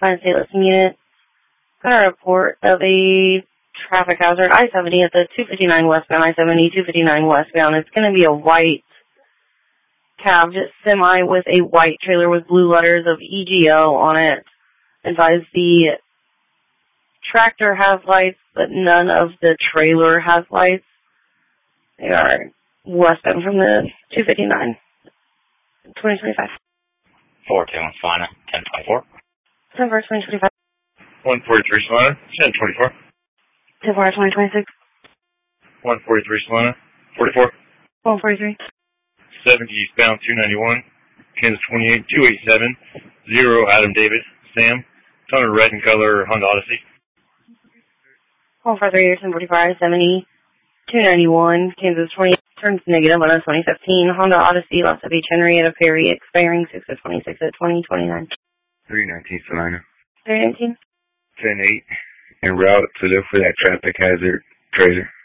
Fine State Listing Unit. Got a report of a traffic hazard, I-70 at the 259 westbound, I-70, 259 westbound. It's going to be a white cab, just semi with a white trailer with blue letters of EGO on it. Advise the tractor has lights, but none of the trailer has lights. They are westbound from the 259, 2025. 421 Salina, 1024. 10/1/2025. 143 Salina, 1024. 10/4/2026. 143 Salina, 44. 143. 70 eastbound 291, Kansas 28, 287, 0 Adam David, Sam, ton of red in color, Honda Odyssey. 143 1045, 70, 291, Kansas 20, turns negative on a 2015, Honda Odyssey, Los Beach, Henrietta Perry, expiring 6/26 at 2029. 319 Salina. 319. 10-8, en route to look for that traffic hazard trailer.